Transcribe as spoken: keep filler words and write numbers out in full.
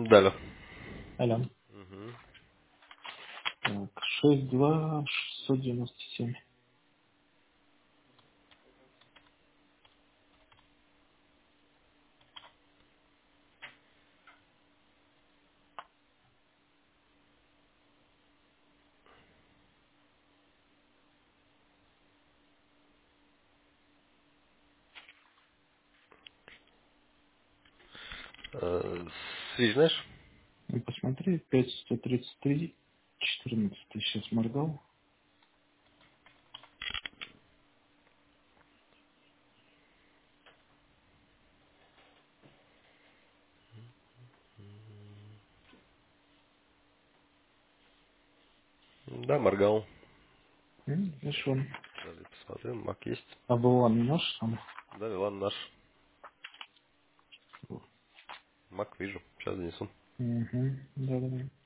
Далее. Алло. Мгм. Так, шесть два шестьсот девяносто семь. Э, Связь знаешь? Ну, посмотри, пять сто тридцать три четырнадцать. Сейчас моргал. Да, моргал. М, Хорошо. Подожди, посмотрим. Мак есть. А Булан наш сам? Да, Вилан наш. Мак вижу. Сейчас занесу. Угу. Да, да, да.